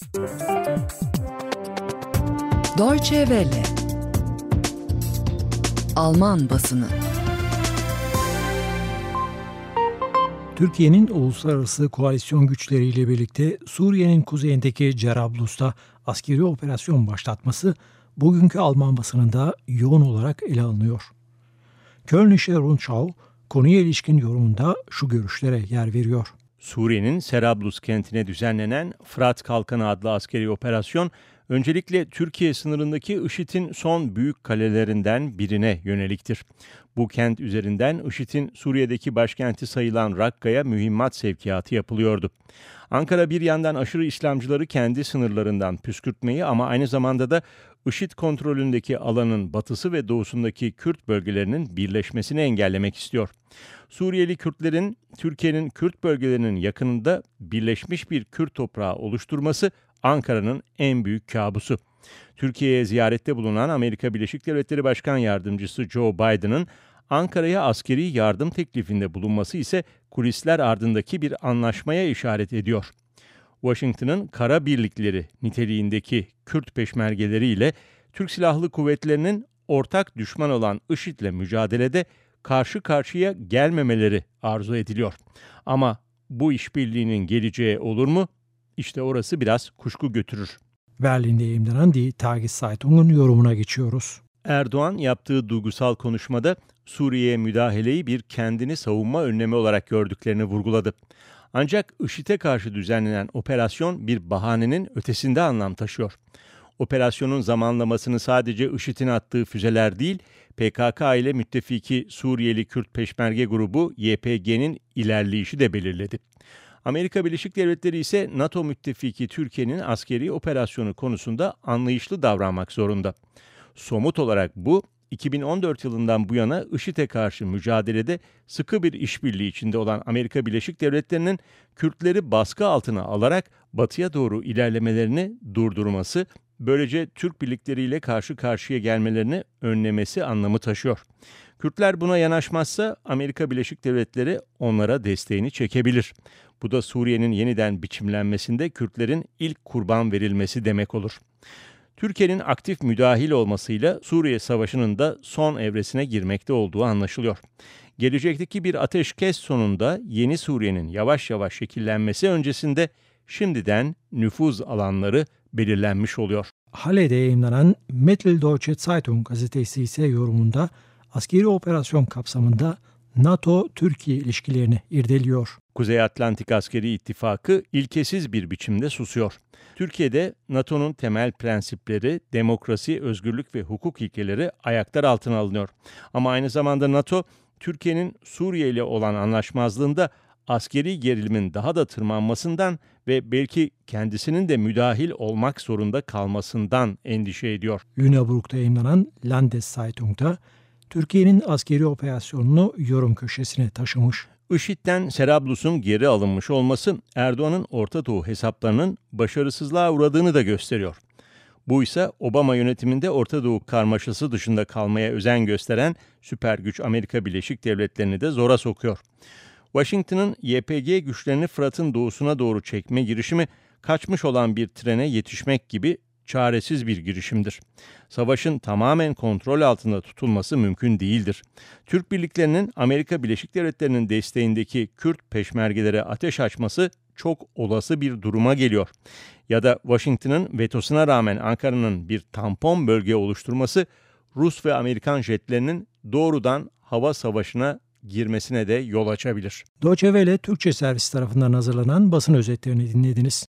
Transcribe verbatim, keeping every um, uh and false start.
Deutsche Welle. Alman basını. Türkiye'nin uluslararası koalisyon güçleriyle birlikte Suriye'nin kuzeyindeki Cerablus'ta askeri operasyon başlatması bugünkü Alman basınında yoğun olarak ele alınıyor. Kölnische Rundschau konuya ilişkin yorumunda şu görüşlere yer veriyor. Suriye'nin Cerablus kentine düzenlenen Fırat Kalkanı adlı askeri operasyon, öncelikle Türkiye sınırındaki IŞİD'in son büyük kalelerinden birine yöneliktir. Bu kent üzerinden IŞİD'in Suriye'deki başkenti sayılan Rakka'ya mühimmat sevkiyatı yapılıyordu. Ankara bir yandan aşırı İslamcıları kendi sınırlarından püskürtmeyi ama aynı zamanda da IŞİD kontrolündeki alanın batısı ve doğusundaki Kürt bölgelerinin birleşmesini engellemek istiyor. Suriyeli Kürtlerin Türkiye'nin Kürt bölgelerinin yakınında birleşmiş bir Kürt toprağı oluşturması Ankara'nın en büyük kabusu. Türkiye'ye ziyarette bulunan Amerika Birleşik Devletleri Başkan Yardımcısı Joe Biden'ın Ankara'ya askeri yardım teklifinde bulunması ise kulisler ardındaki bir anlaşmaya işaret ediyor. Washington'ın kara birlikleri niteliğindeki Kürt peşmergeleri ile Türk Silahlı Kuvvetleri'nin ortak düşman olan IŞİD'le mücadelede karşı karşıya gelmemeleri arzu ediliyor. Ama bu işbirliğinin geleceği olur mu? İşte orası biraz kuşku götürür. Berlin'de yayımlanan Die Tageszeitung yorumuna geçiyoruz. Erdoğan yaptığı duygusal konuşmada Suriye'ye müdahaleyi bir kendini savunma önlemi olarak gördüklerini vurguladı. Ancak IŞİD'e karşı düzenlenen operasyon bir bahanenin ötesinde anlam taşıyor. Operasyonun zamanlamasını sadece IŞİD'in attığı füzeler değil, P K K ile müttefiki Suriyeli Kürt peşmerge grubu Y P G'nin ilerleyişi de belirledi. Amerika Birleşik Devletleri ise NATO müttefiki Türkiye'nin askeri operasyonu konusunda anlayışlı davranmak zorunda. Somut olarak bu, iki bin on dört yılından bu yana IŞİD'e karşı mücadelede sıkı bir işbirliği içinde olan Amerika Birleşik Devletleri'nin Kürtleri baskı altına alarak batıya doğru ilerlemelerini durdurması, böylece Türk birlikleriyle karşı karşıya gelmelerini önlemesi anlamı taşıyor. Kürtler buna yanaşmazsa Amerika Birleşik Devletleri onlara desteğini çekebilir. Bu da Suriye'nin yeniden biçimlenmesinde Kürtlerin ilk kurban verilmesi demek olur. Türkiye'nin aktif müdahil olmasıyla Suriye Savaşı'nın da son evresine girmekte olduğu anlaşılıyor. Gelecekteki bir ateşkes sonunda yeni Suriye'nin yavaş yavaş şekillenmesi öncesinde şimdiden nüfuz alanları belirlenmiş oluyor. Halle'de yayımlanan Mitteldeutsche Zeitung gazetesi ise yorumunda askeri operasyon kapsamında NATO-Türkiye ilişkilerini irdeliyor. Kuzey Atlantik Askeri İttifakı ilkesiz bir biçimde susuyor. Türkiye'de NATO'nun temel prensipleri, demokrasi, özgürlük ve hukuk ilkeleri ayaklar altına alınıyor. Ama aynı zamanda NATO, Türkiye'nin Suriye ile olan anlaşmazlığında askeri gerilimin daha da tırmanmasından ve belki kendisinin de müdahil olmak zorunda kalmasından endişe ediyor. Lüneburg'da yayımlanan Landeszeitung'da Türkiye'nin askeri operasyonunu yorum köşesine taşımış. IŞİD'den Cerablus'un geri alınmış olması Erdoğan'ın Orta Doğu hesaplarının başarısızlığa uğradığını da gösteriyor. Bu ise Obama yönetiminde Orta Doğu karmaşası dışında kalmaya özen gösteren süper güç Amerika Birleşik Devletleri'ni de zora sokuyor. Washington'ın Y P G güçlerini Fırat'ın doğusuna doğru çekme girişimi kaçmış olan bir trene yetişmek gibi çaresiz bir girişimdir. Savaşın tamamen kontrol altında tutulması mümkün değildir. Türk birliklerinin Amerika Birleşik Devletleri'nin desteğindeki Kürt peşmergelere ateş açması çok olası bir duruma geliyor. Ya da Washington'ın vetosuna rağmen Ankara'nın bir tampon bölge oluşturması Rus ve Amerikan jetlerinin doğrudan hava savaşına girmesine de yol açabilir. Deutsche Welle Türkçe servis tarafından hazırlanan basın özetlerini dinlediniz.